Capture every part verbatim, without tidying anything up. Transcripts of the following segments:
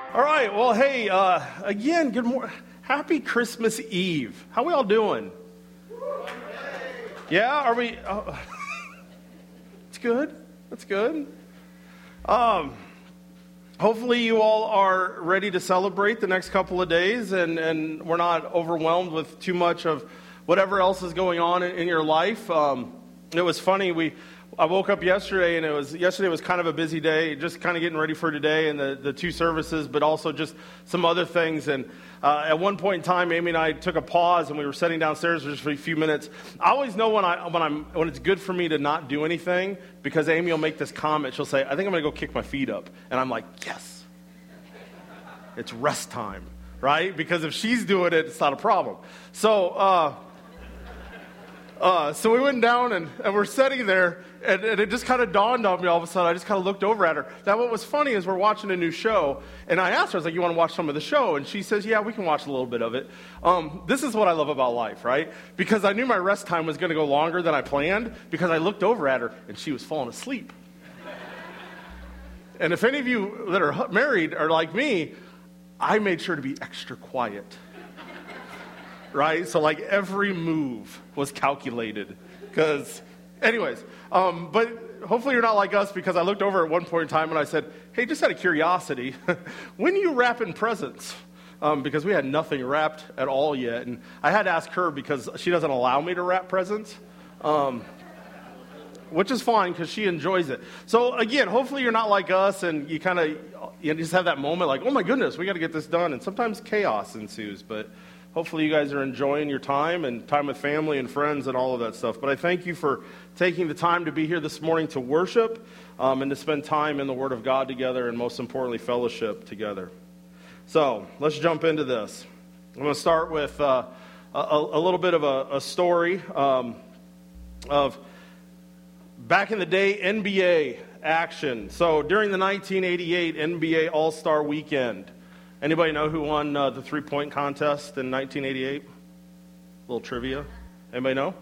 All right, well, hey, uh, again, good morning. Happy Christmas Eve. How we all doing? Yeah, are we? Oh, it's good. That's good. Um, hopefully you all are ready to celebrate the next couple of days, and, and we're not overwhelmed with too much of whatever else is going on in, in your life. Um, it was funny, we... I woke up yesterday, and it was yesterday was kind of a busy day, just kind of getting ready for today and the, the two services, but also just some other things. And uh, at one point in time, Amy and I took a pause, and we were sitting downstairs just for a few minutes. I always know when I when I'm when it's good for me to not do anything, because Amy will make this comment. She'll say, "I think I'm going to go kick my feet up," and I'm like, "Yes, it's rest time, right?" Because if she's doing it, it's not a problem. So. Uh, Uh, so we went down, and, and we're sitting there, and, and it just kind of dawned on me all of a sudden. I just kind of looked over at her. Now, what was funny is we're watching a new show, and I asked her, I was like, "You want to watch some of the show?" And she says, "Yeah, we can watch a little bit of it." Um, this is what I love about life, right? Because I knew my rest time was going to go longer than I planned, because I looked over at her, and she was falling asleep. And if any of you that are married are like me, I made sure to be extra quiet. Right? So like every move was calculated. Because, anyways, um, but hopefully you're not like us, because I looked over at one point in time and I said, "Hey, just out of curiosity, when are you wrapping presents?" Um, because we had nothing wrapped at all yet. And I had to ask her because she doesn't allow me to wrap presents. Um, which is fine because she enjoys it. So again, hopefully you're not like us and you kind of you just have that moment like, "Oh my goodness, we got to get this done." And sometimes chaos ensues, but hopefully you guys are enjoying your time and time with family and friends and all of that stuff. But I thank you for taking the time to be here this morning to worship um, and to spend time in the Word of God together, and most importantly, fellowship together. So let's jump into this. I'm going to start with uh, a, a little bit of a, a story um, of back in the day N B A action. So during the nineteen eighty-eight N B A All-Star Weekend, anybody know who won uh, the three-point contest in nineteen eighty-eight? A little trivia. Anybody know?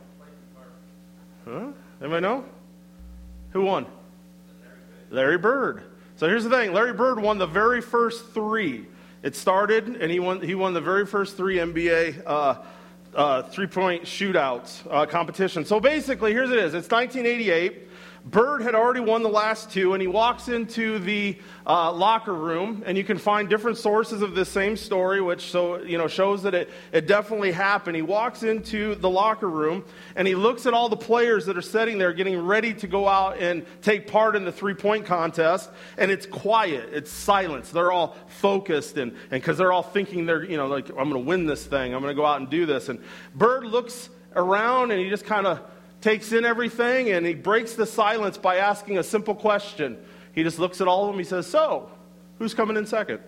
Huh? Anybody know? Who won? Larry Bird. So here's the thing. Larry Bird won the very first three. It started, and he won He won the very first three N B A uh, uh, three-point shootouts uh, competition. So basically, here's it is. It's nineteen eighty-eight. Bird had already won the last two, and he walks into the uh, locker room, and you can find different sources of this same story, which so you know shows that it, it definitely happened. He walks into the locker room, and he looks at all the players that are sitting there getting ready to go out and take part in the three-point contest, and it's quiet, it's silence. They're all focused, and because they're all thinking they're, you know, like, "I'm going to win this thing, I'm going to go out and do this." And Bird looks around, and he just kind of takes in everything, and he breaks the silence by asking a simple question. He just looks at all of them. He says, "So, who's coming in second?"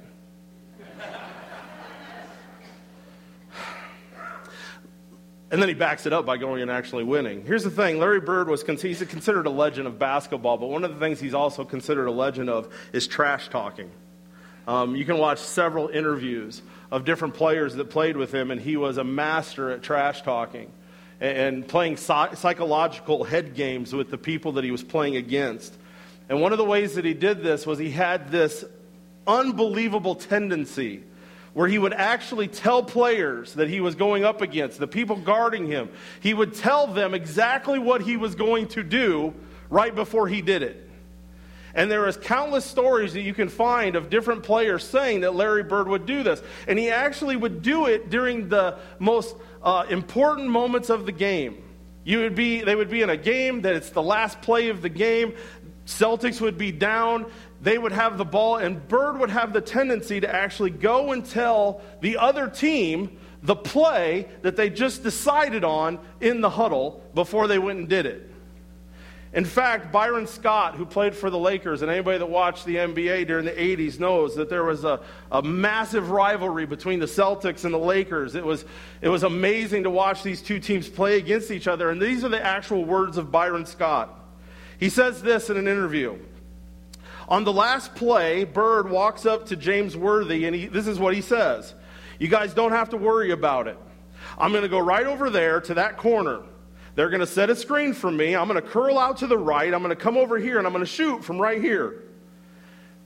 And then he backs it up by going and actually winning. Here's the thing. Larry Bird was he's considered a legend of basketball, but one of the things he's also considered a legend of is trash talking. Um, you can watch several interviews of different players that played with him, and he was a master at trash talking and playing psychological head games with the people that he was playing against. And one of the ways that he did this was he had this unbelievable tendency where he would actually tell players that he was going up against, the people guarding him, he would tell them exactly what he was going to do right before he did it. And there is countless stories that you can find of different players saying that Larry Bird would do this. And he actually would do it during the most uh, important moments of the game. You would be, they would be in a game that it's the last play of the game. Celtics would be down. They would have the ball, and Bird would have the tendency to actually go and tell the other team the play that they just decided on in the huddle before they went and did it. In fact, Byron Scott, who played for the Lakers, and anybody that watched the N B A during the eighties knows that there was a, a massive rivalry between the Celtics and the Lakers. It was, it was amazing to watch these two teams play against each other, and these are the actual words of Byron Scott. He says this in an interview. On the last play, Bird walks up to James Worthy, and he, this is what he says. "You guys don't have to worry about it. I'm going to go right over there to that corner. They're going to set a screen for me. I'm going to curl out to the right. I'm going to come over here, and I'm going to shoot from right here."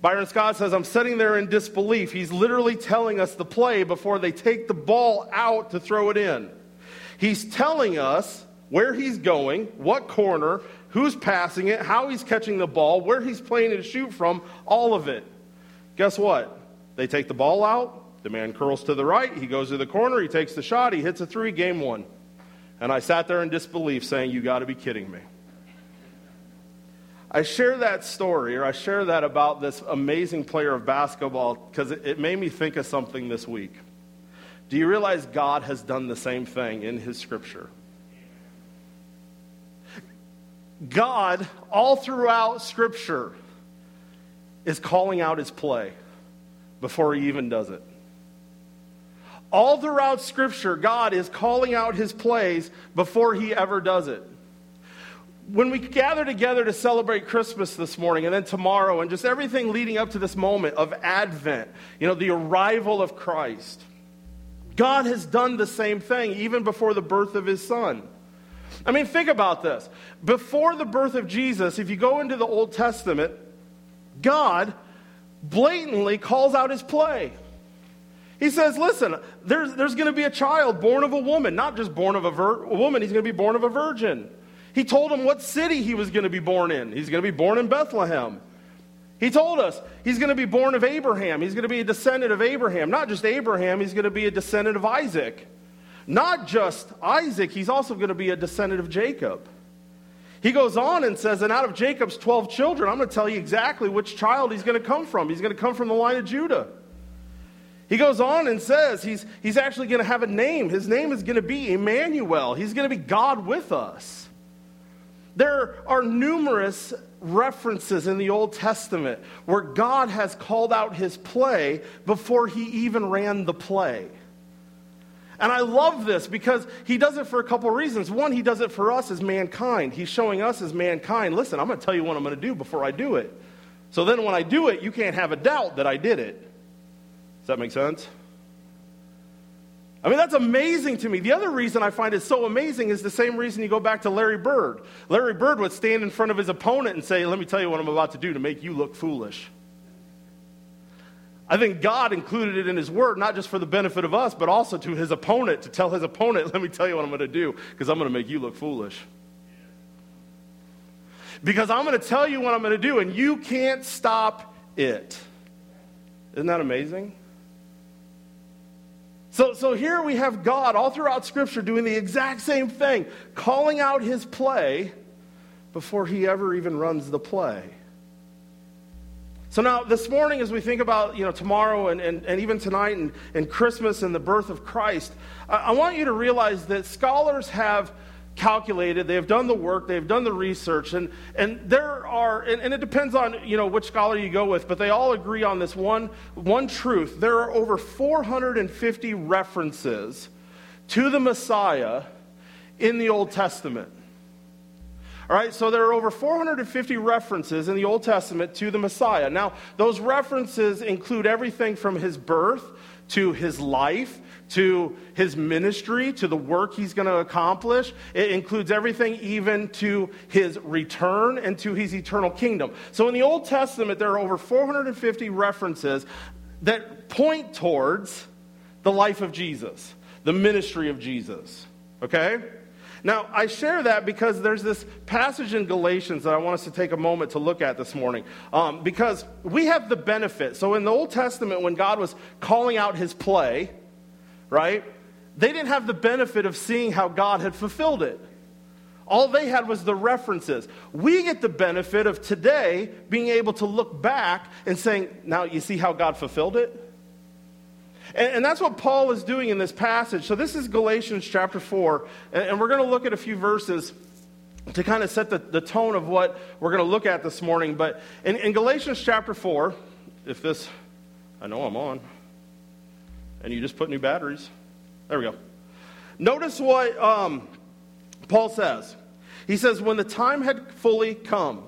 Byron Scott says, I'm sitting there in disbelief. He's literally telling us the play before they take the ball out to throw it in. He's telling us where he's going, what corner, who's passing it, how he's catching the ball, where he's planning to shoot from, all of it. Guess what? They take the ball out. The man curls to the right. He goes to the corner. He takes the shot. He hits a three. Game one. And I sat there in disbelief saying, you got to be kidding me. I share that story, or I share that about this amazing player of basketball because it, it made me think of something this week. Do you realize God has done the same thing in his scripture? God, all throughout scripture, is calling out his play before he even does it. All throughout scripture, God is calling out his plays before he ever does it. When we gather together to celebrate Christmas this morning and then tomorrow and just everything leading up to this moment of Advent, you know, the arrival of Christ, God has done the same thing even before the birth of his son. I mean, think about this. Before the birth of Jesus, if you go into the Old Testament, God blatantly calls out his play. He says, listen, there's, there's going to be a child born of a woman, not just born of a, vir- a woman, he's going to be born of a virgin. He told him what city he was going to be born in. He's going to be born in Bethlehem. He told us he's going to be born of Abraham. He's going to be a descendant of Abraham. Not just Abraham, he's going to be a descendant of Isaac. Not just Isaac, he's also going to be a descendant of Jacob. He goes on and says, and out of Jacob's twelve children, I'm going to tell you exactly which child he's going to come from. He's going to come from the line of Judah. He goes on and says he's, he's actually going to have a name. His name is going to be Emmanuel. He's going to be God with us. There are numerous references in the Old Testament where God has called out his play before he even ran the play. And I love this because he does it for a couple of reasons. One, he does it for us as mankind. He's showing us as mankind, listen, I'm going to tell you what I'm going to do before I do it. So then when I do it, you can't have a doubt that I did it. Does that make sense? I mean, that's amazing to me. The other reason I find it so amazing is the same reason you go back to Larry Bird. Larry Bird would stand in front of his opponent and say, let me tell you what I'm about to do to make you look foolish. I think God included it in his word, not just for the benefit of us, but also to his opponent, to tell his opponent, let me tell you what I'm going to do, because I'm going to make you look foolish. Because I'm going to tell you what I'm going to do, and you can't stop it. Isn't that amazing? So, so here we have God all throughout Scripture doing the exact same thing, calling out his play before he ever even runs the play. So now this morning as we think about, you know, tomorrow and, and, and even tonight and, and Christmas and the birth of Christ, I, I want you to realize that scholars have calculated, they have done the work, they have done the research, and, and there are, and, and it depends on, you know, which scholar you go with, but they all agree on this one, one truth. There are over four hundred fifty references to the Messiah in the Old Testament. All right, so there are over four hundred fifty references in the Old Testament to the Messiah. Now, those references include everything from his birth to his life, to his ministry, to the work he's going to accomplish. It includes everything even to his return and to his eternal kingdom. So in the Old Testament, there are over four hundred fifty references that point towards the life of Jesus, the ministry of Jesus. Okay? Now, I share that because there's this passage in Galatians that I want us to take a moment to look at this morning. Um, because we have the benefit. So in the Old Testament, when God was calling out his play, right, they didn't have the benefit of seeing how God had fulfilled it. All they had was the references. We get the benefit of today being able to look back and saying, now you see how God fulfilled it? And, and that's what Paul is doing in this passage. So this is Galatians chapter four, and, and we're going to look at a few verses to kind of set the, the tone of what we're going to look at this morning. But in, in Galatians chapter four, if this, I know I'm on, and you just put new batteries. There we go. Notice what um, Paul says. He says, when the time had fully come,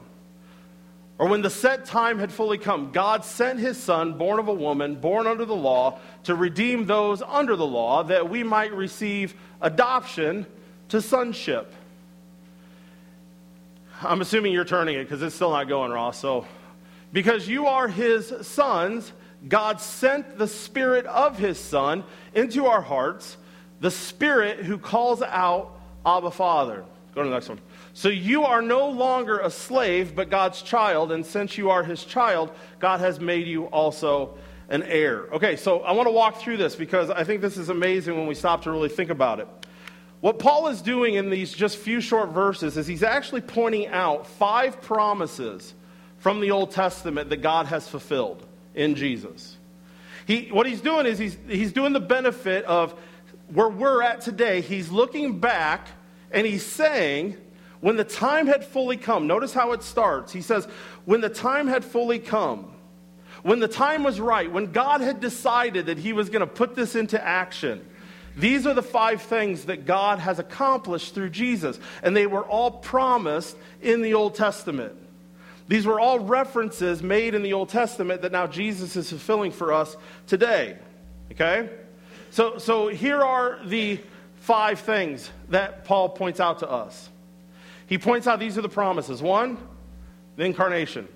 or when the set time had fully come, God sent his son, born of a woman, born under the law, to redeem those under the law, that we might receive adoption to sonship. I'm assuming you're turning it because it's still not going, Ross. So Because you are his sons, God sent the Spirit of his Son into our hearts, the Spirit who calls out, Abba, Father. Go to the next one. So you are no longer a slave, but God's child, and since you are his child, God has made you also an heir. Okay, so I want to walk through this because I think this is amazing when we stop to really think about it. What Paul is doing in these just few short verses is he's actually pointing out five promises from the Old Testament that God has fulfilled in Jesus. He, what he's doing is he's, he's doing the benefit of where we're at today. He's looking back and he's saying, when the time had fully come, notice how it starts. He says, when the time had fully come, when the time was right, when God had decided that he was going to put this into action, these are the five things that God has accomplished through Jesus. And they were all promised in the Old Testament. These were all references made in the Old Testament that now Jesus is fulfilling for us today. Okay? So, so here are the five things that Paul points out to us. He points out these are the promises. One, the incarnation.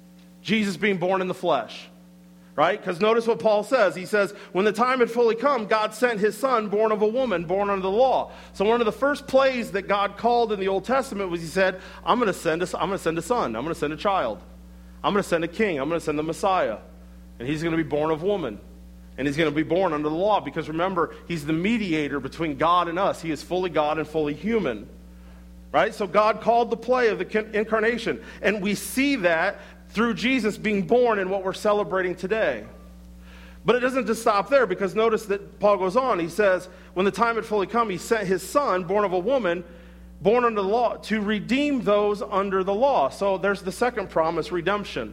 Jesus being born in the flesh. Right? Because notice what Paul says. He says, when the time had fully come, God sent his Son, born of a woman, born under the law. So one of the first plays that God called in the Old Testament was he said, I'm going to send a, I'm going to send a son. I'm going to send a child. I'm going to send a king. I'm going to send the Messiah. And he's going to be born of woman. And he's going to be born under the law. Because remember, he's the mediator between God and us. He is fully God and fully human. Right? So God called the play of the incarnation. And we see that through Jesus being born in what we're celebrating today. But it doesn't just stop there, because notice that Paul goes on. He says, when the time had fully come, he sent his Son, born of a woman, born under the law, to redeem those under the law. So there's the second promise, redemption.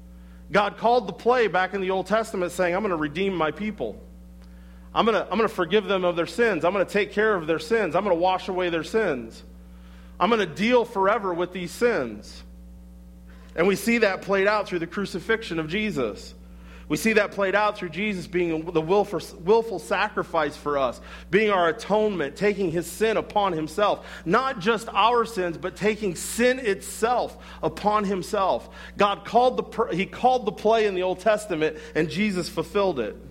God called the play back in the Old Testament saying, I'm going to redeem my people. I'm going to, I'm going to forgive them of their sins. I'm going to take care of their sins. I'm going to wash away their sins. I'm going to deal forever with these sins. And we see that played out through the crucifixion of Jesus. We see that played out through Jesus being the willful, willful sacrifice for us, being our atonement, taking his sin upon himself. Not just our sins, but taking sin itself upon himself. God called the, he called the play in the Old Testament, and Jesus fulfilled it.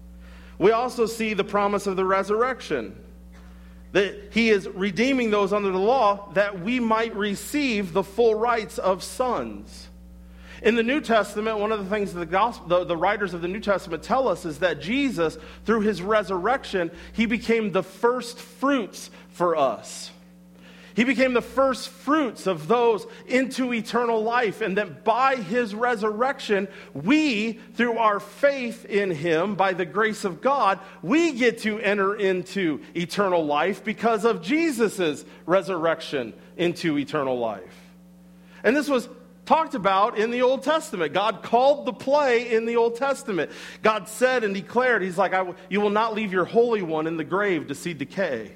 We also see the promise of the resurrection. That he is redeeming those under the law that we might receive the full rights of sons. In the New Testament, one of the things the, gospel, the, the writers of the New Testament tell us is that Jesus, through his resurrection, he became the first fruits for us. He became the first fruits of those into eternal life, and that by his resurrection, we, through our faith in him, by the grace of God, we get to enter into eternal life because of Jesus' resurrection into eternal life. And this was talked about in the Old Testament. God called the play in the Old Testament. God said and declared, he's like, I w- you will not leave your Holy One in the grave to see decay.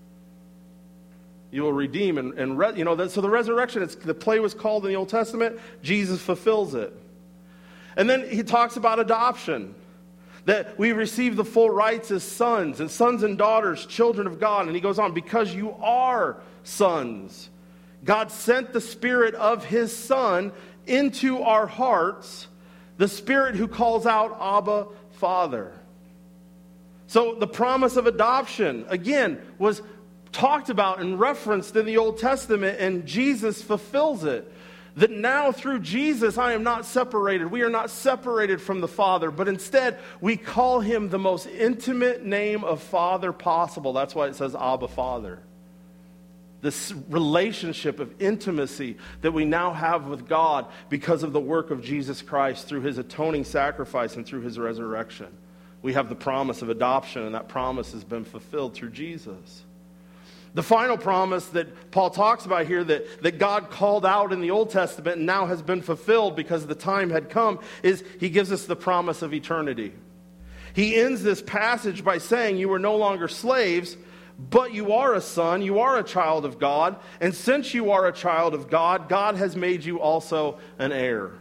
You will redeem and, and re, you know, that, so the resurrection, it's, the play was called in the Old Testament. Jesus fulfills it. And then he talks about adoption. That we receive the full rights as sons, and sons and daughters, children of God. And he goes on, because you are sons, God sent the Spirit of his Son into our hearts, the Spirit who calls out, Abba, Father. So the promise of adoption, again, was talked about and referenced in the Old Testament, and Jesus fulfills it. That now through Jesus I am not separated. We are not separated from the Father, but instead we call him the most intimate name of Father possible. That's why it says Abba, Father. This relationship of intimacy that we now have with God because of the work of Jesus Christ through his atoning sacrifice and through his resurrection. We have the promise of adoption, and that promise has been fulfilled through Jesus. The final promise that Paul talks about here that, that God called out in the Old Testament and now has been fulfilled because the time had come is he gives us the promise of eternity. He ends this passage by saying, you are no longer slaves, but you are a son, you are a child of God, and since you are a child of God, God has made you also an heir.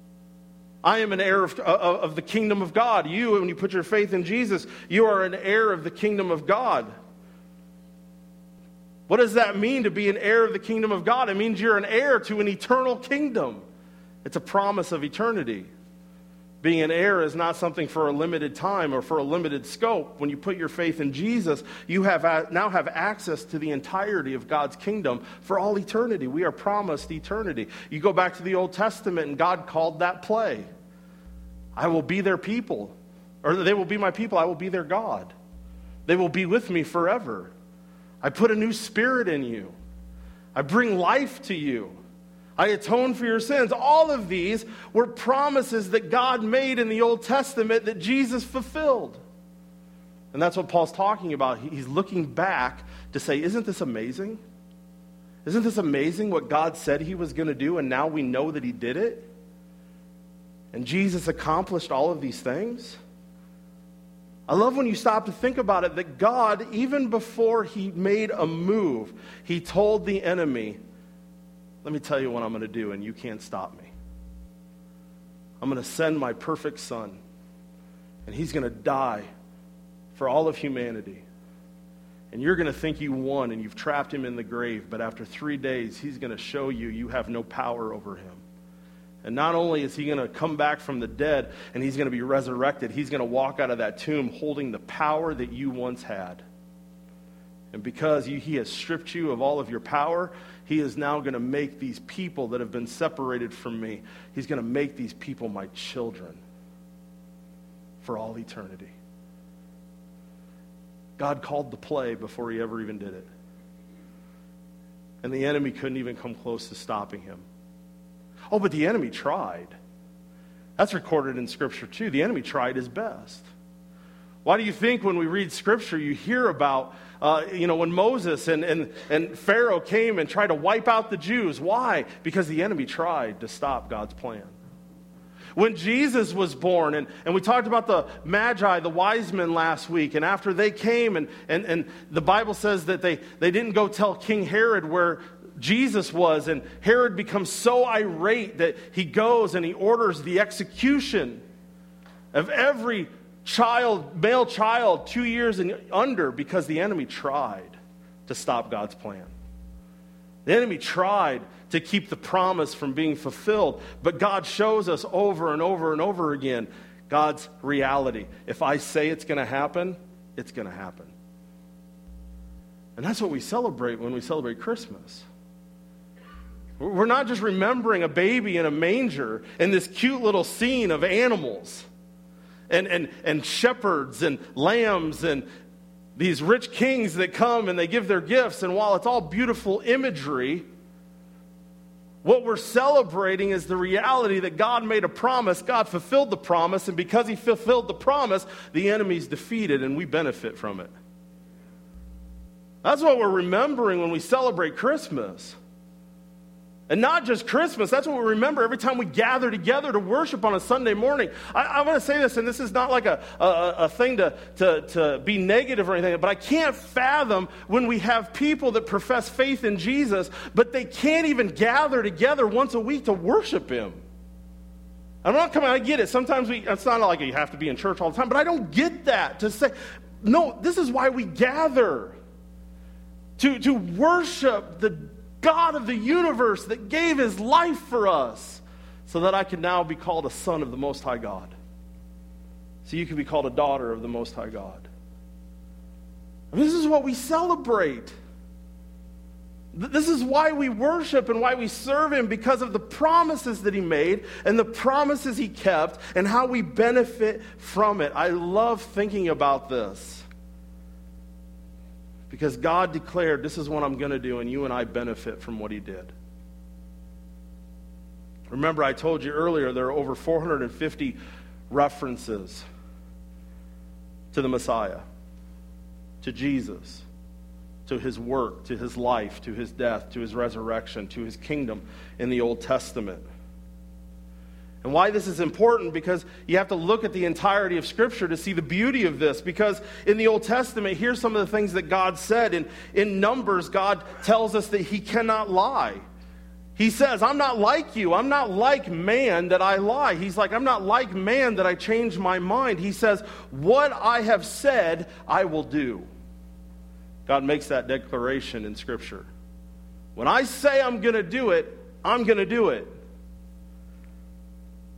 I am an heir of, of, of the kingdom of God. You, when you put your faith in Jesus, you are an heir of the kingdom of God. What does that mean to be an heir of the kingdom of God? It means you're an heir to an eternal kingdom. It's a promise of eternity. Being an heir is not something for a limited time or for a limited scope. When you put your faith in Jesus, you have a, now have access to the entirety of God's kingdom for all eternity. We are promised eternity. You go back to the Old Testament, and God called that play. I will be their people, or they will be my people. I will be their God. They will be with me forever. I put a new spirit in you. I bring life to you. I atone for your sins. All of these were promises that God made in the Old Testament that Jesus fulfilled. And that's what Paul's talking about. He's looking back to say, isn't this amazing? Isn't this amazing what God said he was going to do, and now we know that he did it? And Jesus accomplished all of these things? I love when you stop to think about it, that God, even before he made a move, he told the enemy, let me tell you what I'm going to do, and you can't stop me. I'm going to send my perfect son, and he's going to die for all of humanity. And you're going to think you won, and you've trapped him in the grave, but after three days, he's going to show you you have no power over him. And not only is he going to come back from the dead, and he's going to be resurrected, he's going to walk out of that tomb holding the power that you once had. And because you, he has stripped you of all of your power, he is now going to make these people that have been separated from me, he's going to make these people my children for all eternity. God called the play before he ever even did it. And the enemy couldn't even come close to stopping him. Oh, but the enemy tried. That's recorded in Scripture too. The enemy tried his best. Why do you think when we read Scripture you hear about, uh, you know, when Moses and, and, and Pharaoh came and tried to wipe out the Jews? Why? Because the enemy tried to stop God's plan. When Jesus was born, and, and we talked about the Magi, the wise men last week, and after they came, and, and, and the Bible says that they, they didn't go tell King Herod where Jesus was, and Herod becomes so irate that he goes and he orders the execution of every child, male child, two years and under, because the enemy tried to stop God's plan. The enemy tried to keep the promise from being fulfilled, but God shows us over and over and over again God's reality. If I say it's going to happen, it's going to happen. And that's what we celebrate when we celebrate Christmas. We're not just remembering a baby in a manger and this cute little scene of animals and, and, and shepherds and lambs and these rich kings that come and they give their gifts. And while it's all beautiful imagery, what we're celebrating is the reality that God made a promise, God fulfilled the promise, and because he fulfilled the promise, the enemy's defeated and we benefit from it. That's what we're remembering when we celebrate Christmas. And not just Christmas, that's what we remember every time we gather together to worship on a Sunday morning. I, I want to say this, and this is not like a, a, a thing to, to, to be negative or anything, but I can't fathom when we have people that profess faith in Jesus, but they can't even gather together once a week to worship him. I'm not coming, I get it. Sometimes we, it's not like you have to be in church all the time, but I don't get that. To say, no, this is why we gather. To, to worship the God of the universe that gave his life for us so that I can now be called a son of the Most High God. So you can be called a daughter of the Most High God. And this is what we celebrate. This is why we worship and why we serve him, because of the promises that he made and the promises he kept and how we benefit from it. I love thinking about this. Because God declared, this is what I'm going to do, and you and I benefit from what he did. Remember, I told you earlier, there are over four hundred fifty references to the Messiah, to Jesus, to his work, to his life, to his death, to his resurrection, to his kingdom in the Old Testament. And why this is important, because you have to look at the entirety of Scripture to see the beauty of this. Because in the Old Testament, here's some of the things that God said. In, in Numbers, God tells us that he cannot lie. He says, I'm not like you. I'm not like man that I lie. He's like, I'm not like man that I change my mind. He says, what I have said, I will do. God makes that declaration in Scripture. When I say I'm going to do it, I'm going to do it.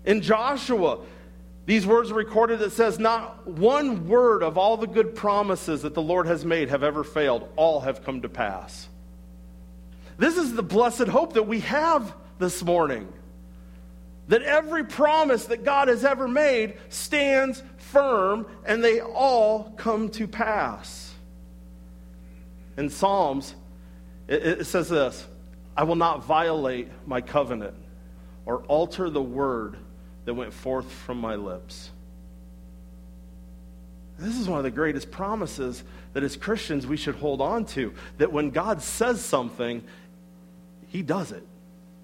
In Joshua, these words are recorded that says, not one word of all the good promises that the Lord has made have ever failed. All have come to pass. This is the blessed hope that we have this morning. That every promise that God has ever made stands firm, and they all come to pass. In Psalms, it, it says this, I will not violate my covenant or alter the word that went forth from my lips. This is one of the greatest promises that as Christians we should hold on to. That when God says something, He does it.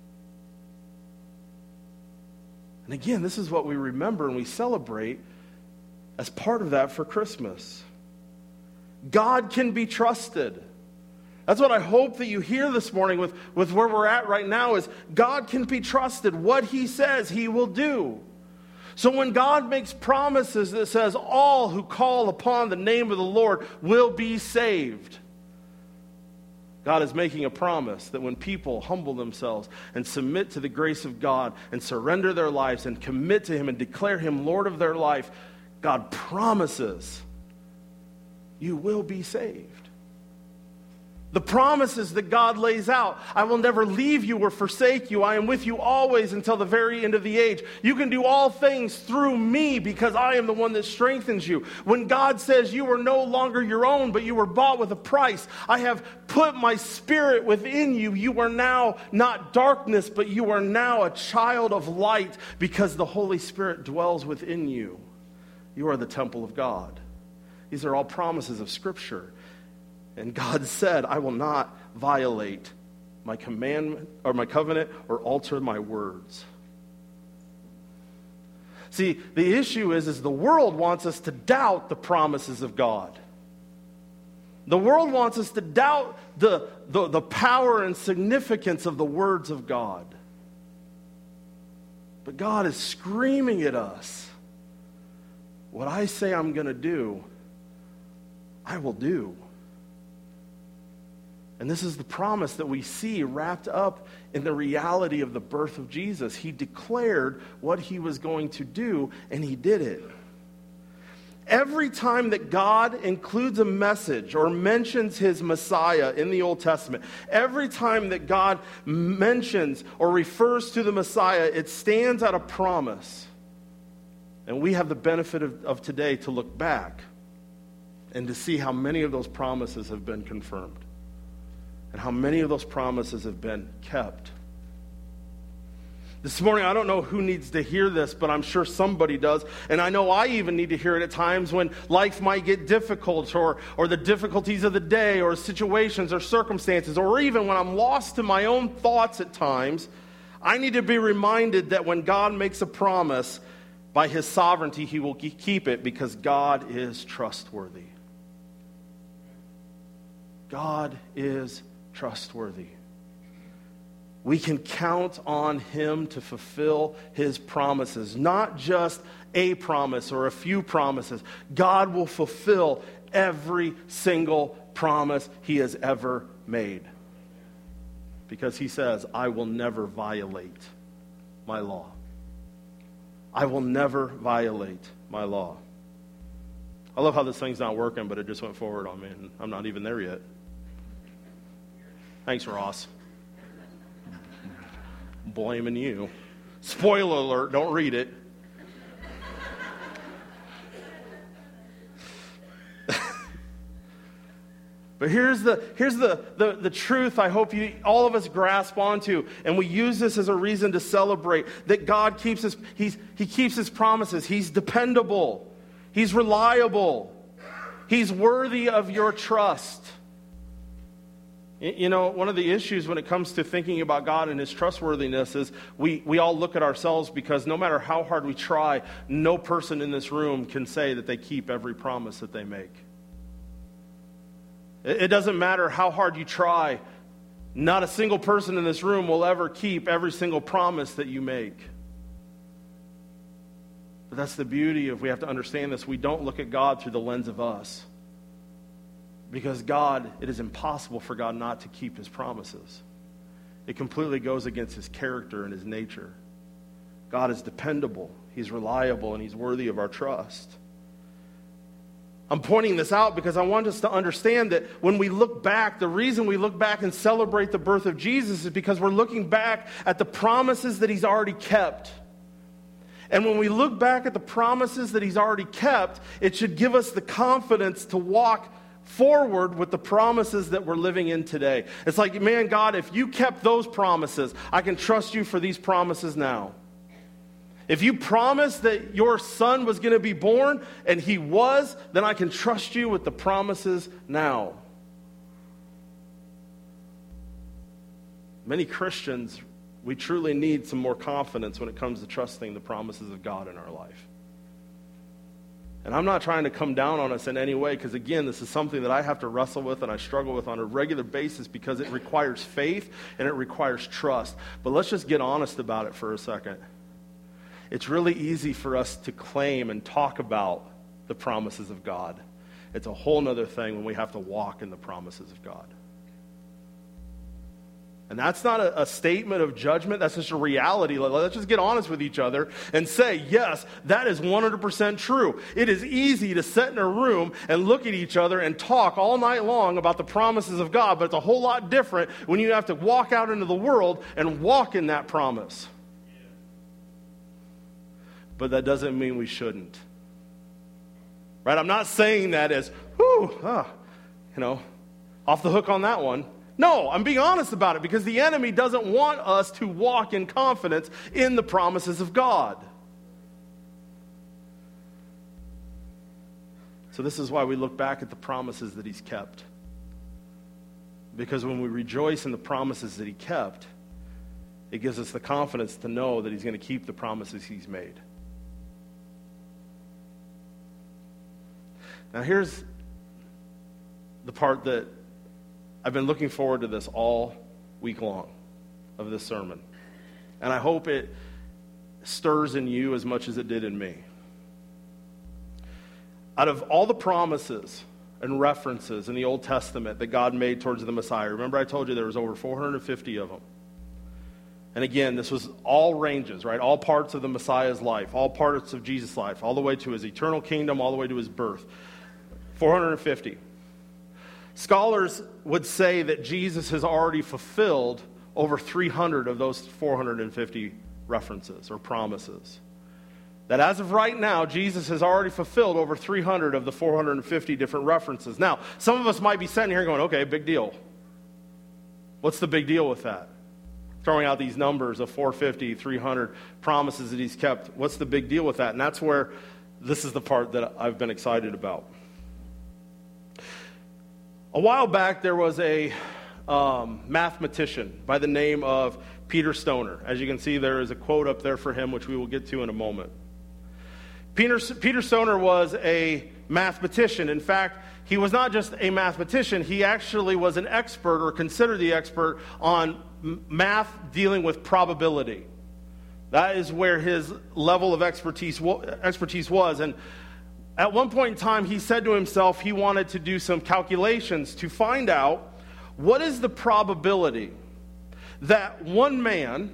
And again, this is what we remember and we celebrate as part of that for Christmas. God can be trusted. That's what I hope that you hear this morning with, with where we're at right now is God can be trusted. What He says, He will do. So when God makes promises that says all who call upon the name of the Lord will be saved, God is making a promise that when people humble themselves and submit to the grace of God and surrender their lives and commit to Him and declare Him Lord of their life, God promises you will be saved. The promises that God lays out. I will never leave you or forsake you. I am with you always until the very end of the age. You can do all things through me because I am the one that strengthens you. When God says you are no longer your own, but you were bought with a price. I have put my spirit within you. You are now not darkness, but you are now a child of light because the Holy Spirit dwells within you. You are the temple of God. These are all promises of Scripture. And God said, I will not violate my commandment or my covenant or alter my words. See, the issue is, is the world wants us to doubt the promises of God. The world wants us to doubt the, the, the power and significance of the words of God. But God is screaming at us, what I say I'm going to do, I will do. And this is the promise that we see wrapped up in the reality of the birth of Jesus. He declared what He was going to do, and He did it. Every time that God includes a message or mentions His Messiah in the Old Testament, every time that God mentions or refers to the Messiah, it stands at a promise. And we have the benefit of, of today to look back and to see how many of those promises have been confirmed. And how many of those promises have been kept. This morning, I don't know who needs to hear this, but I'm sure somebody does. And I know I even need to hear it at times when life might get difficult, or, or the difficulties of the day, or situations or circumstances, or even when I'm lost in my own thoughts at times. I need to be reminded that when God makes a promise, by His sovereignty, He will keep it because God is trustworthy. God is trustworthy. We can count on Him to fulfill His promises, not just a promise or a few promises. God will fulfill every single promise He has ever made. Because He says, I will never violate my law. I will never violate my law. I love how this thing's not working, but it just went forward on me, and I'm not even there yet. Thanks, Ross. Blaming you. Spoiler alert, don't read it. But here's the here's the, the, the truth I hope you all of us grasp onto, and we use this as a reason to celebrate that God keeps his he's, He keeps His promises. He's dependable. He's reliable. He's worthy of your trust. You know, one of the issues when it comes to thinking about God and His trustworthiness is we, we all look at ourselves because no matter how hard we try, no person in this room can say that they keep every promise that they make. It, it doesn't matter how hard you try. Not a single person in this room will ever keep every single promise that you make. But that's the beauty of, we have to understand this. We don't look at God through the lens of us. Because God, it is impossible for God not to keep His promises. It completely goes against His character and His nature. God is dependable, He's reliable, and He's worthy of our trust. I'm pointing this out because I want us to understand that when we look back, the reason we look back and celebrate the birth of Jesus is because we're looking back at the promises that He's already kept. And when we look back at the promises that He's already kept, it should give us the confidence to walk forward with the promises that we're living in today. It's like, man, God, if you kept those promises, I can trust you for these promises now. If you promised that your son was going to be born, and he was, then I can trust you with the promises now. Many Christians, we truly need some more confidence when it comes to trusting the promises of God in our life. And I'm not trying to come down on us in any way, because again, this is something that I have to wrestle with and I struggle with on a regular basis because it requires faith and it requires trust. But let's just get honest about it for a second. It's really easy for us to claim and talk about the promises of God. It's a whole other thing when we have to walk in the promises of God. And that's not a, a statement of judgment. That's just a reality. Let's just get honest with each other and say, yes, that is one hundred percent true. It is easy to sit in a room and look at each other and talk all night long about the promises of God, but it's a whole lot different when you have to walk out into the world and walk in that promise. But that doesn't mean we shouldn't. Right? I'm not saying that as, whew, ah, you know, off the hook on that one. No, I'm being honest about it because the enemy doesn't want us to walk in confidence in the promises of God. So this is why we look back at the promises that He's kept. Because when we rejoice in the promises that He kept, it gives us the confidence to know that He's going to keep the promises He's made. Now here's the part that I've been looking forward to this all week long of this sermon. And I hope it stirs in you as much as it did in me. Out of all the promises and references in the Old Testament that God made towards the Messiah, remember I told you there was over four hundred fifty of them. And again, this was all ranges, right? All parts of the Messiah's life, all parts of Jesus' life, all the way to His eternal kingdom, all the way to His birth. four hundred fifty. Scholars would say that Jesus has already fulfilled over three hundred of those four hundred fifty references or promises. That as of right now, Jesus has already fulfilled over three hundred of the four hundred fifty different references. Now, some of us might be sitting here going, okay, big deal. What's the big deal with that? Throwing out these numbers of four hundred fifty, three hundred promises that He's kept. What's the big deal with that? And that's where this is the part that I've been excited about. A while back, there was a um, mathematician by the name of Peter Stoner. As you can see, there is a quote up there for him, which we will get to in a moment. Peter, Peter Stoner was a mathematician. In fact, he was not just a mathematician. He actually was an expert, or considered the expert, on math dealing with probability. That is where his level of expertise expertise was. And at one point in time, he said to himself he wanted to do some calculations to find out what is the probability that one man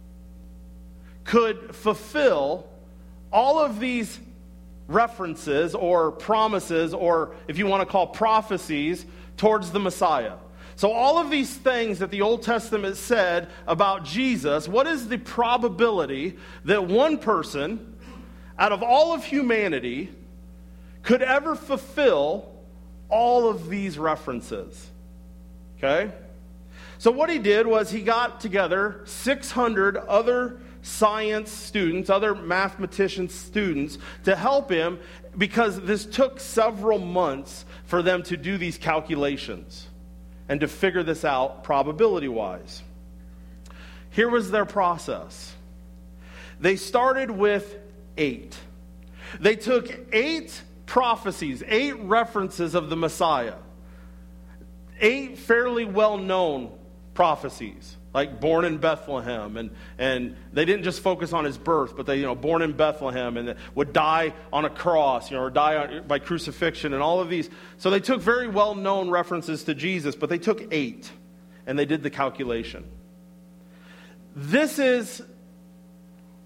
could fulfill all of these references or promises, or if you want to call prophecies, towards the Messiah. So all of these things that the Old Testament said about Jesus, what is the probability that one person out of all of humanity could ever fulfill all of these references? Okay? So what he did was he got together six hundred other science students, other mathematician students, to help him, because this took several months for them to do these calculations and to figure this out probability-wise. Here was their process. They started with eight. They took eight prophecies, eight references of the Messiah, eight fairly well-known prophecies, like born in Bethlehem, and and they didn't just focus on His birth, but they, you know, born in Bethlehem, and would die on a cross, you know, or die on, by crucifixion, and all of these. So they took very well-known references to Jesus, but they took eight, and they did the calculation. This is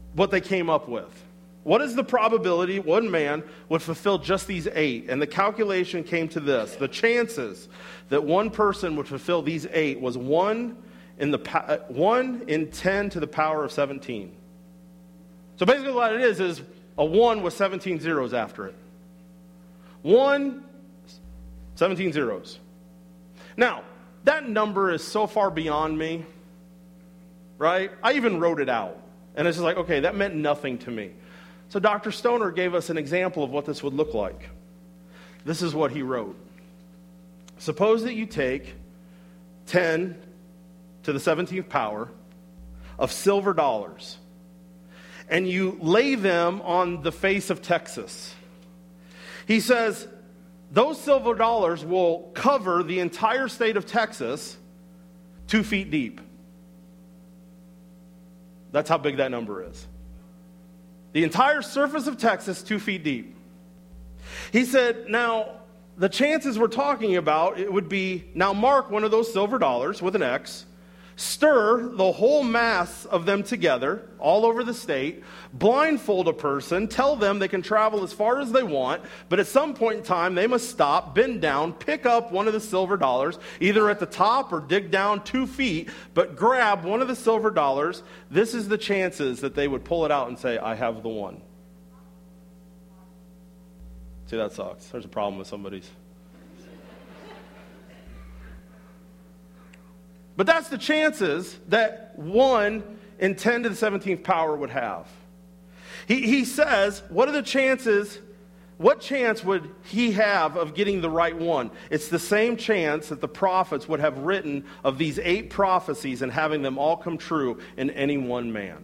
what they came up with. What is the probability one man would fulfill just these eight? And the calculation came to this. The chances that one person would fulfill these eight was one in the one in ten to the power of seventeen. So basically what it is is a one with seventeen zeros after it. One, seventeen zeros. Now, that number is so far beyond me, right? I even wrote it out. And it's just like, okay, that meant nothing to me. So Doctor Stoner gave us an example of what this would look like. This is what he wrote. Suppose that you take ten to the seventeenth power of silver dollars and you lay them on the face of Texas. He says those silver dollars will cover the entire state of Texas two feet deep. That's how big that number is. The entire surface of Texas, two feet deep. He said, now, the chances we're talking about, it would be, now mark one of those silver dollars with an X, stir the whole mass of them together all over the state, blindfold a person, tell them they can travel as far as they want, but at some point in time they must stop, bend down, pick up one of the silver dollars, either at the top or dig down two feet, but grab one of the silver dollars. This is the chances that they would pull it out and say, I have the one. See, that sucks. There's a problem with somebody's. But that's the chances that one in ten to the seventeenth power would have. He, he says, what are the chances, what chance would he have of getting the right one? It's the same chance that the prophets would have written of these eight prophecies and having them all come true in any one man.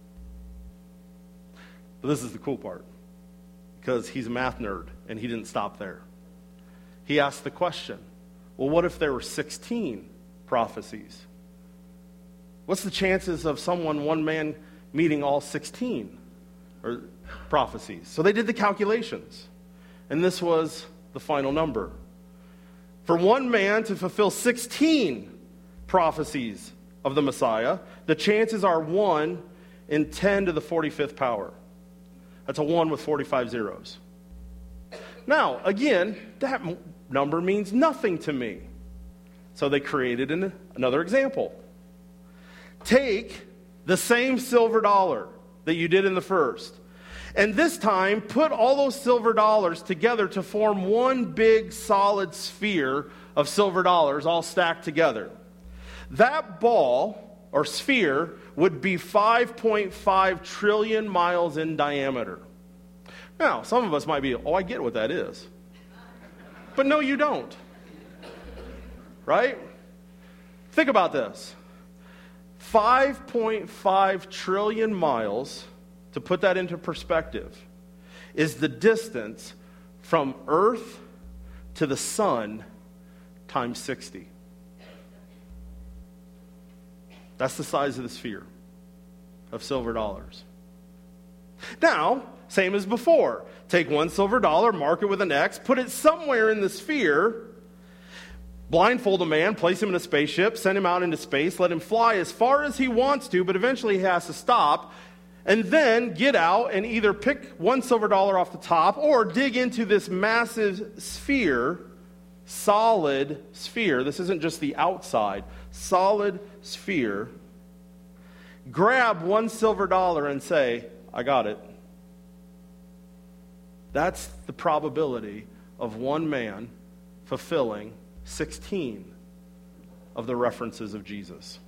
But this is the cool part, because he's a math nerd and he didn't stop there. He asked the question, well, what if there were sixteen prophecies? What's the chances of someone, one man, meeting all sixteen or prophecies? So they did the calculations, and this was the final number. For one man to fulfill sixteen prophecies of the Messiah, the chances are one in ten to the forty-fifth power. That's a one with forty-five zeros. Now, again, that number means nothing to me. So they created an, another example. Take the same silver dollar that you did in the first, and this time put all those silver dollars together to form one big solid sphere of silver dollars all stacked together. That ball or sphere would be five point five trillion miles in diameter. Now, some of us might be, oh, I get what that is. But no, you don't. Right? Think about this. five point five trillion miles, to put that into perspective, is the distance from Earth to the sun times sixty. That's the size of the sphere of silver dollars. Now, same as before. Take one silver dollar, mark it with an X, put it somewhere in the sphere, blindfold a man, place him in a spaceship, send him out into space, let him fly as far as he wants to, but eventually he has to stop, and then get out and either pick one silver dollar off the top or dig into this massive sphere, solid sphere. This isn't just the outside, solid sphere. Grab one silver dollar and say, I got it. That's the probability of one man fulfilling sixteen of the references of Jesus.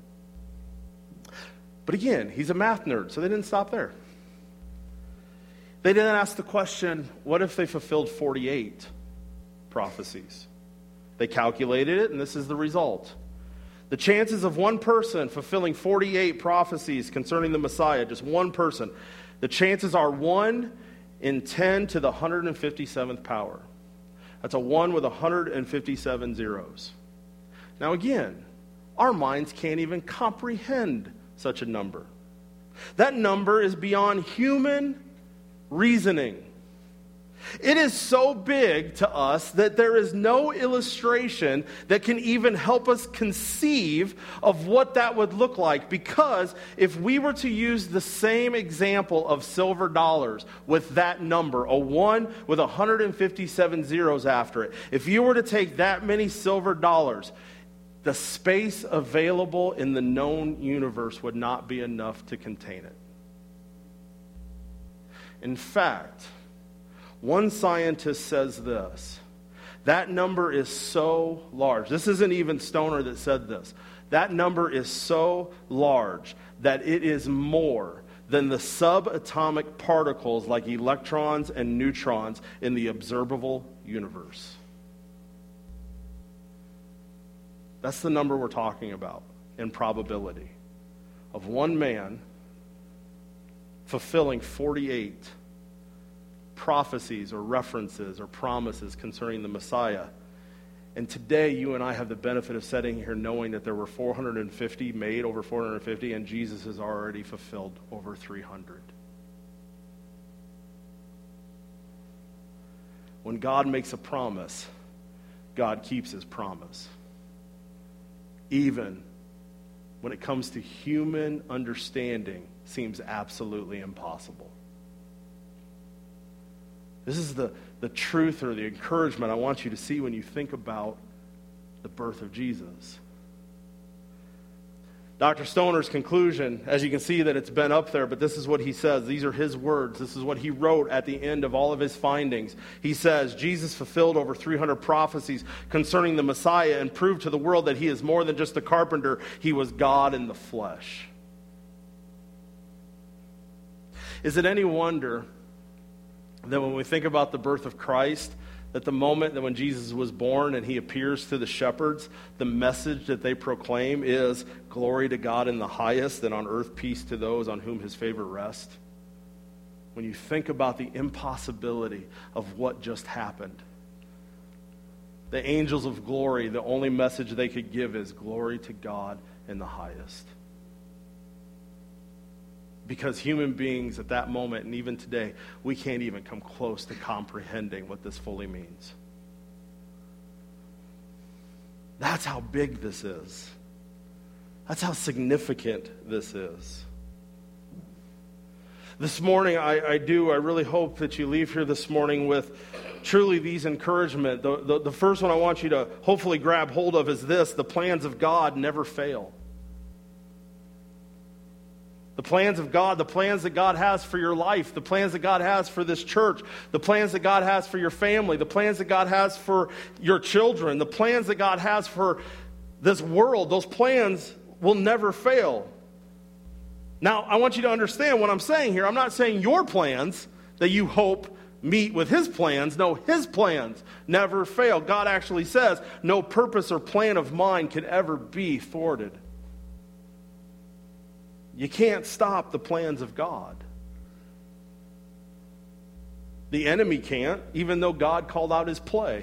But again, he's a math nerd, so they didn't stop there. They didn't ask the question, what if they fulfilled forty-eight prophecies? They calculated it, and this is the result. The chances of one person fulfilling forty-eight prophecies concerning the Messiah, just one person, the chances are one in ten to the one hundred fifty-seventh power. That's a one with one hundred fifty-seven zeros. Now again, our minds can't even comprehend such a number. That number is beyond human reasoning. It is so big to us that there is no illustration that can even help us conceive of what that would look like. Because if we were to use the same example of silver dollars with that number, a one with one hundred fifty-seven zeros after it, if you were to take that many silver dollars, the space available in the known universe would not be enough to contain it. In fact, one scientist says this: that number is so large. This isn't even Stoner that said this. That number is so large that it is more than the subatomic particles like electrons and neutrons in the observable universe. That's the number we're talking about in probability of one man fulfilling forty-eight prophecies or references or promises concerning the Messiah. And today you and I have the benefit of sitting here knowing that there were four hundred fifty made, over four hundred fifty, and Jesus has already fulfilled over three hundred. When God makes a promise, God keeps his promise. Even when it comes to human understanding, seems absolutely impossible. This is the, the truth or the encouragement I want you to see when you think about the birth of Jesus. Doctor Stoner's conclusion, as you can see that it's been up there, but this is what he says. These are his words. This is what he wrote at the end of all of his findings. He says, Jesus fulfilled over three hundred prophecies concerning the Messiah and proved to the world that he is more than just a carpenter. He was God in the flesh. Is it any wonder that when we think about the birth of Christ, that the moment that when Jesus was born and he appears to the shepherds, the message that they proclaim is glory to God in the highest, and on earth peace to those on whom his favor rests? When you think about the impossibility of what just happened, the angels of glory, the only message they could give is glory to God in the highest. Because human beings at that moment, and even today, we can't even come close to comprehending what this fully means. That's how big this is. That's how significant this is. This morning, I, I do, I really hope that you leave here this morning with truly these encouragement. The, the, the first one I want you to hopefully grab hold of is this: the plans of God never fail. The plans of God, the plans that God has for your life, the plans that God has for this church, the plans that God has for your family, the plans that God has for your children, the plans that God has for this world, those plans will never fail. Now, I want you to understand what I'm saying here. I'm not saying your plans that you hope meet with his plans. No, his plans never fail. God actually says, no purpose or plan of mine can ever be thwarted. You can't stop the plans of God. The enemy can't, even though God called out his play.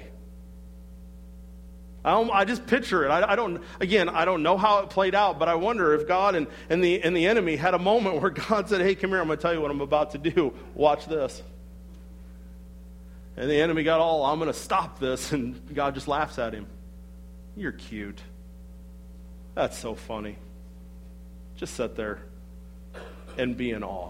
I, don't, I just picture it. I, I don't. Again, I don't know how it played out, but I wonder if God and, and, the, and the enemy had a moment where God said, hey, come here, I'm going to tell you what I'm about to do. Watch this. And the enemy got all, I'm going to stop this, and God just laughs at him. You're cute. That's so funny. Just sit there and be in awe.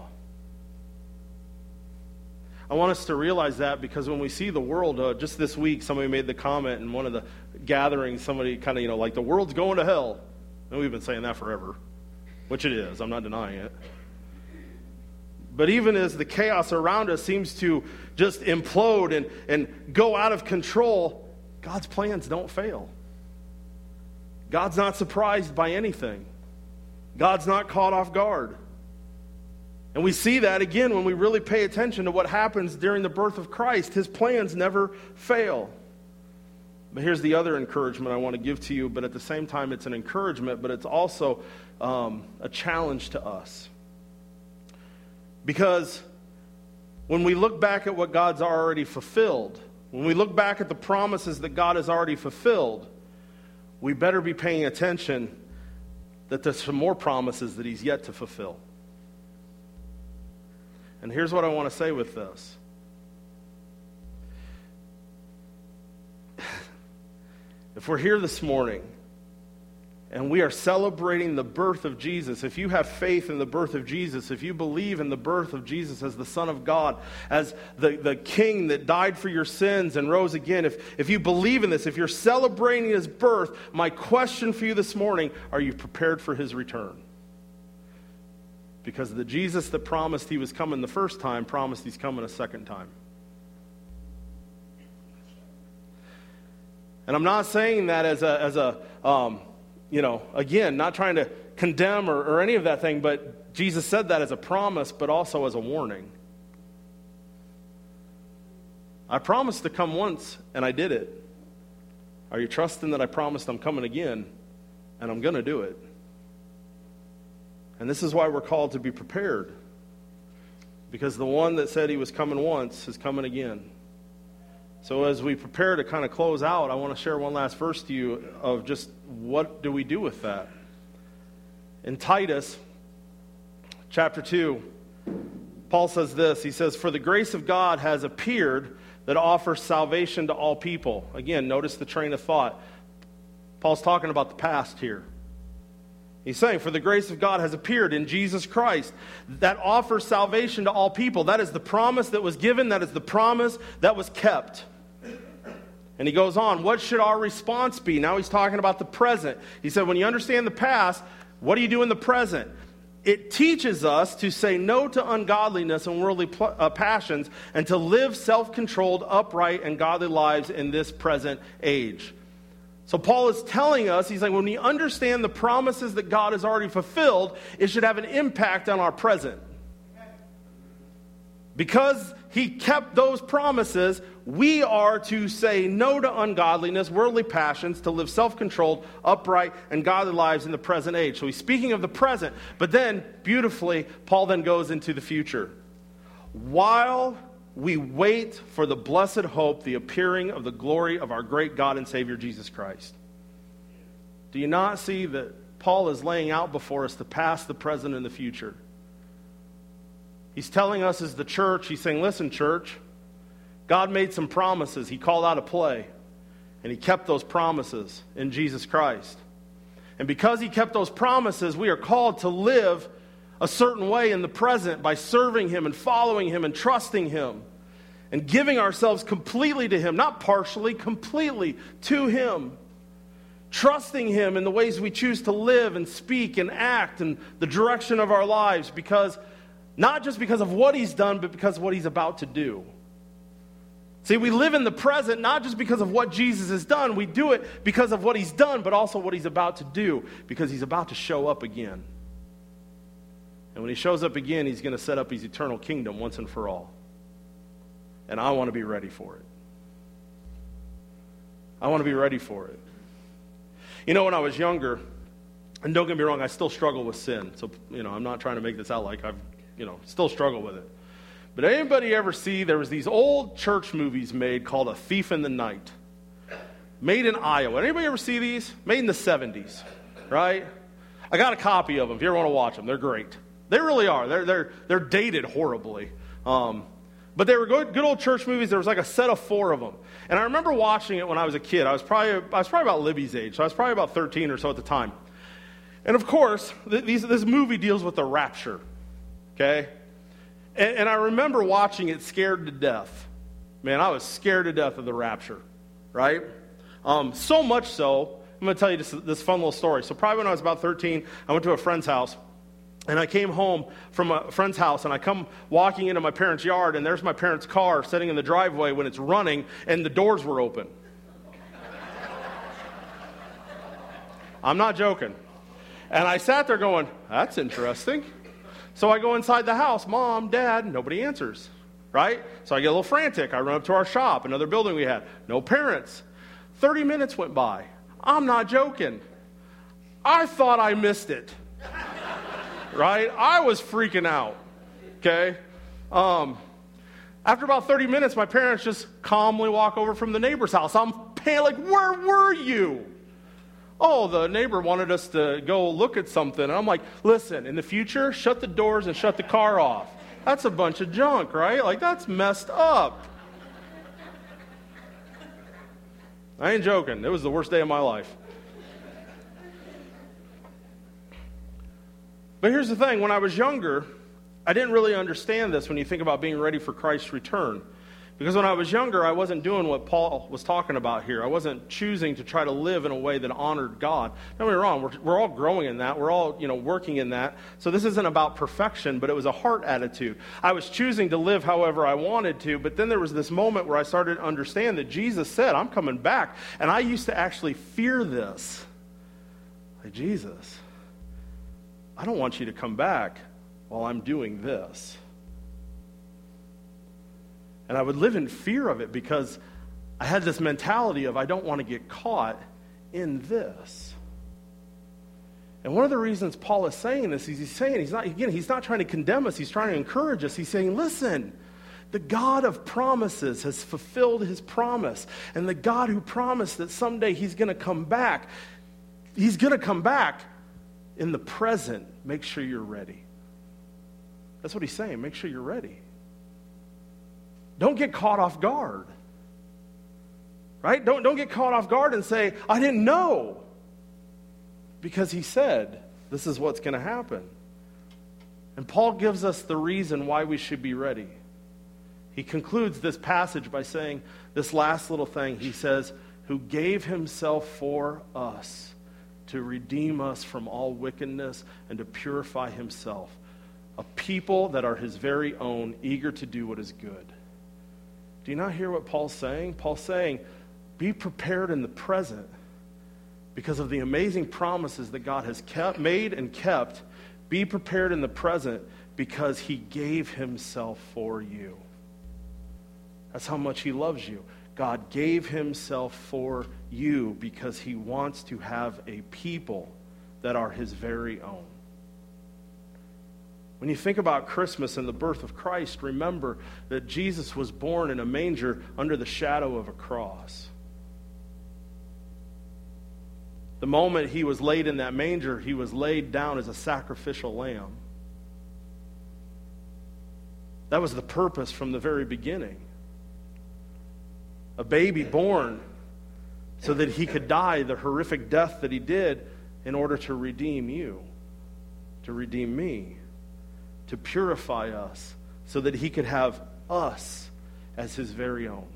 I want us to realize that because when we see the world, uh, just this week, somebody made the comment in one of the gatherings, somebody kind of, you know, like, the world's going to hell. And we've been saying that forever, which it is. I'm not denying it. But even as the chaos around us seems to just implode and, and go out of control, God's plans don't fail. God's not surprised by anything. God's not caught off guard. And we see that again when we really pay attention to what happens during the birth of Christ. His plans never fail. But here's the other encouragement I want to give to you, but at the same time it's an encouragement, but it's also um, a challenge to us. Because when we look back at what God's already fulfilled, when we look back at the promises that God has already fulfilled, we better be paying attention that there's some more promises that he's yet to fulfill. And here's what I want to say with this. If we're here this morning and we are celebrating the birth of Jesus, if you have faith in the birth of Jesus, if you believe in the birth of Jesus as the Son of God, as the, the King that died for your sins and rose again, if, if you believe in this, if you're celebrating his birth, my question for you this morning, are you prepared for his return? Because the Jesus that promised he was coming the first time promised he's coming a second time. And I'm not saying that as a, as a um, you know, again, not trying to condemn or, or any of that thing, but Jesus said that as a promise, but also as a warning. I promised to come once, and I did it. Are you trusting that I promised I'm coming again, and I'm going to do it? And this is why we're called to be prepared. Because the one that said he was coming once is coming again. So as we prepare to kind of close out, I want to share one last verse to you of just what do we do with that. In Titus chapter two, Paul says this. He says, "For the grace of God has appeared that offers salvation to all people." Again, notice the train of thought. Paul's talking about the past here. He's saying, for the grace of God has appeared in Jesus Christ that offers salvation to all people. That is the promise that was given. That is the promise that was kept. And he goes on, what should our response be? Now he's talking about the present. He said, when you understand the past, what do you do in the present? It teaches us to say no to ungodliness and worldly pl- uh, passions and to live self-controlled, upright, and godly lives in this present age. So Paul is telling us, he's like, when we understand the promises that God has already fulfilled, it should have an impact on our present. Because he kept those promises, we are to say no to ungodliness, worldly passions, to live self-controlled, upright, and godly lives in the present age. So he's speaking of the present, but then, beautifully, Paul then goes into the future. While we wait for the blessed hope, the appearing of the glory of our great God and Savior, Jesus Christ. Do you not see that Paul is laying out before us the past, the present, and the future? He's telling us as the church, he's saying, listen, church, God made some promises. He called out a play, and he kept those promises in Jesus Christ. And because he kept those promises, we are called to live a certain way in the present by serving him and following him and trusting him and giving ourselves completely to him, not partially, completely to him. Trusting him in the ways we choose to live and speak and act and the direction of our lives, because not just because of what he's done, but because of what he's about to do. See, we live in the present not just because of what Jesus has done. We do it because of what he's done, but also what he's about to do, because he's about to show up again. And when he shows up again, he's going to set up his eternal kingdom once and for all. And I want to be ready for it. I want to be ready for it. You know, when I was younger, and don't get me wrong, I still struggle with sin. So, you know, I'm not trying to make this out like I've, you know, still struggle with it. But anybody ever see, there was these old church movies made called A Thief in the Night. Made in Iowa. Anybody ever see these? Made in the seventies, right? I got a copy of them if you ever want to watch them. They're great. They really are. They're they're they're dated horribly, um, but they were good, good old church movies. There was like a set of four of them, and I remember watching it when I was a kid. I was probably I was probably about Libby's age, so I was probably about thirteen or so at the time. And of course, th- these, this movie deals with the rapture, okay? And, and I remember watching it scared to death. Man, I was scared to death of the rapture, right? Um, so much so, I'm going to tell you this, this fun little story. So probably when I was about thirteen, I went to a friend's house. And I came home from a friend's house, and I come walking into my parents' yard, and there's my parents' car sitting in the driveway when it's running, and the doors were open. I'm not joking. And I sat there going, that's interesting. So I go inside the house, Mom, Dad, nobody answers, right? So I get a little frantic. I run up to our shop, another building we had, no parents. thirty minutes went by. I'm not joking. I thought I missed it. Right? I was freaking out. Okay? Um, after about thirty minutes, my parents just calmly walk over from the neighbor's house. I'm paying, like, where were you? Oh, the neighbor wanted us to go look at something. And I'm like, listen, in the future, shut the doors and shut the car off. That's a bunch of junk, right? Like, that's messed up. I ain't joking. It was the worst day of my life. But here's the thing. When I was younger, I didn't really understand this when you think about being ready for Christ's return. Because when I was younger, I wasn't doing what Paul was talking about here. I wasn't choosing to try to live in a way that honored God. Don't get me wrong, we're, we're all growing in that. We're all, you know, working in that. So this isn't about perfection, but it was a heart attitude. I was choosing to live however I wanted to, but then there was this moment where I started to understand that Jesus said, I'm coming back. And I used to actually fear this. Like, Jesus, I don't want you to come back while I'm doing this. And I would live in fear of it because I had this mentality of I don't want to get caught in this. And one of the reasons Paul is saying this is he's saying, he's not, again, he's not trying to condemn us, he's trying to encourage us. He's saying, listen, the God of promises has fulfilled his promise. And the God who promised that someday he's going to come back, he's going to come back in the present. Make sure you're ready. That's what he's saying. Make sure you're ready. Don't get caught off guard. Right? Don't, don't get caught off guard and say, I didn't know. Because he said, this is what's going to happen. And Paul gives us the reason why we should be ready. He concludes this passage by saying this last little thing. He says, who gave himself for us to redeem us from all wickedness and to purify himself. A people that are his very own, eager to do what is good. Do you not hear what Paul's saying? Paul's saying, be prepared in the present because of the amazing promises that God has kept, made and kept. Be prepared in the present because he gave himself for you. That's how much he loves you. God gave himself for you because he wants to have a people that are his very own. When you think about Christmas and the birth of Christ, remember that Jesus was born in a manger under the shadow of a cross. The moment he was laid in that manger, he was laid down as a sacrificial lamb. That was the purpose from the very beginning. A baby born so that he could die the horrific death that he did in order to redeem you, to redeem me, to purify us so that he could have us as his very own.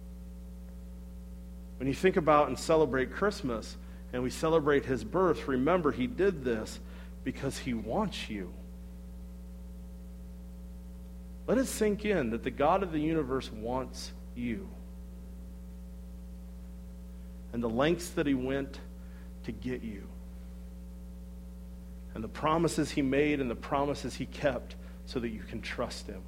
When you think about and celebrate Christmas and we celebrate his birth, remember he did this because he wants you. Let it sink in that the God of the universe wants you. And the lengths that he went to get you. And the promises he made and the promises he kept so that you can trust him.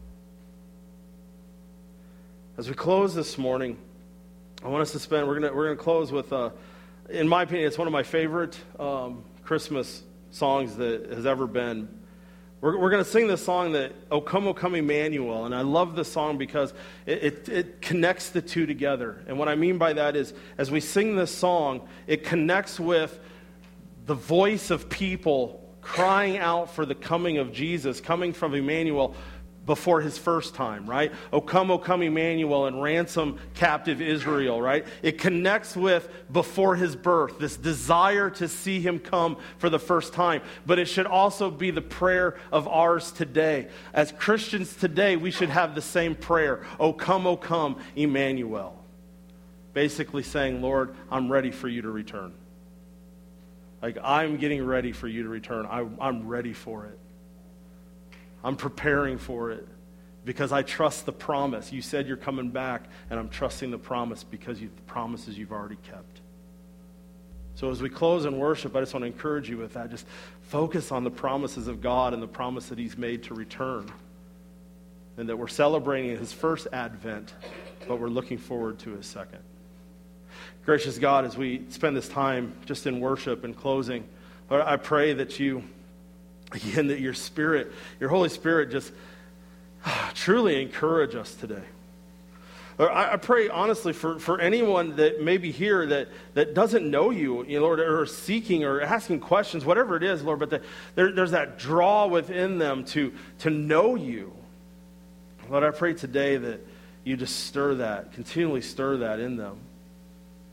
As we close this morning, I want us to spend, we're going we're gonna close with, uh, in my opinion, it's one of my favorite um, Christmas songs that has ever been. We're, we're going to sing this song that, O Come, O Come Emmanuel. And I love this song because it, it, it connects the two together. And what I mean by that is, as we sing this song, it connects with the voice of people crying out for the coming of Jesus, coming from Emmanuel before his first time, right? O come, O come Emmanuel, and ransom captive Israel, right? It connects with before his birth, this desire to see him come for the first time. But it should also be the prayer of ours today. As Christians today, we should have the same prayer. O come, O come Emmanuel. Basically saying, Lord, I'm ready for you to return. Like, I'm getting ready for you to return. I, I'm ready for it. I'm preparing for it because I trust the promise. You said you're coming back, and I'm trusting the promise because you, the promises you've already kept. So as we close in worship, I just want to encourage you with that. Just focus on the promises of God and the promise that he's made to return. And that we're celebrating his first advent, but we're looking forward to his second. Gracious God, as we spend this time just in worship and closing, Lord, I pray that you, again, that your Spirit, your Holy Spirit just truly encourage us today. Lord, I, I pray honestly for, for anyone that may be here that, that doesn't know you, you know, Lord, or seeking or asking questions, whatever it is, Lord, but the, there, there's that draw within them to, to know you. Lord, I pray today that you just stir that, continually stir that in them.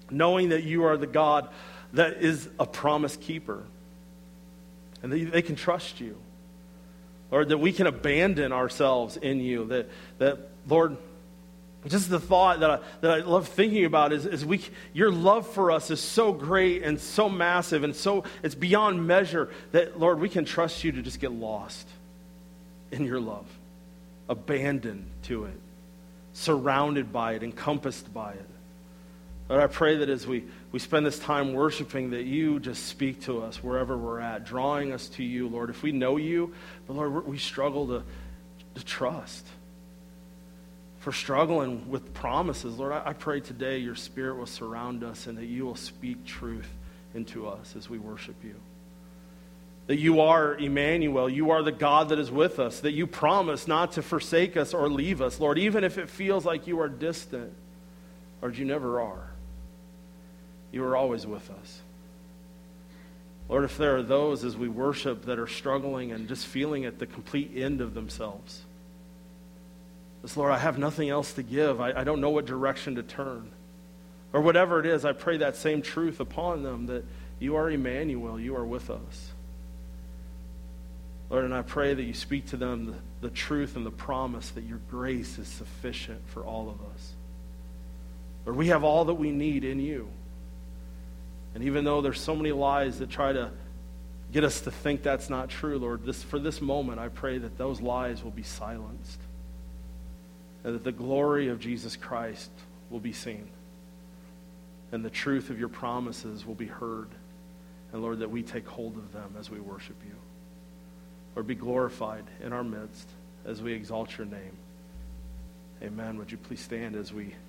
knowing that you are the God that is a promise keeper and that they can trust you. Lord, that we can abandon ourselves in you. That, that Lord, just the thought that I, that I love thinking about is, is we, your love for us is so great and so massive and so it's beyond measure that, Lord, we can trust you to just get lost in your love, abandoned to it, surrounded by it, encompassed by it. Lord, I pray that as we, we spend this time worshiping, that you just speak to us wherever we're at, drawing us to you, Lord. If we know you, but Lord, we struggle to, to trust. If we're struggling with promises, Lord, I, I pray today your Spirit will surround us and that you will speak truth into us as we worship you. That you are Emmanuel, you are the God that is with us, that you promise not to forsake us or leave us, Lord, even if it feels like you are distant. Lord, you never are. You are always with us. Lord, if there are those as we worship that are struggling and just feeling at the complete end of themselves, this, Lord, I have nothing else to give. I, I don't know what direction to turn. Or whatever it is, I pray that same truth upon them, that you are Emmanuel, you are with us. Lord, and I pray that you speak to them the, the truth and the promise that your grace is sufficient for all of us. Lord, we have all that we need in you. And even though there's so many lies that try to get us to think that's not true, Lord, this, for this moment, I pray that those lies will be silenced. And that the glory of Jesus Christ will be seen. And the truth of your promises will be heard. And Lord, that we take hold of them as we worship you. Lord, be glorified in our midst as we exalt your name. Amen. Would you please stand as we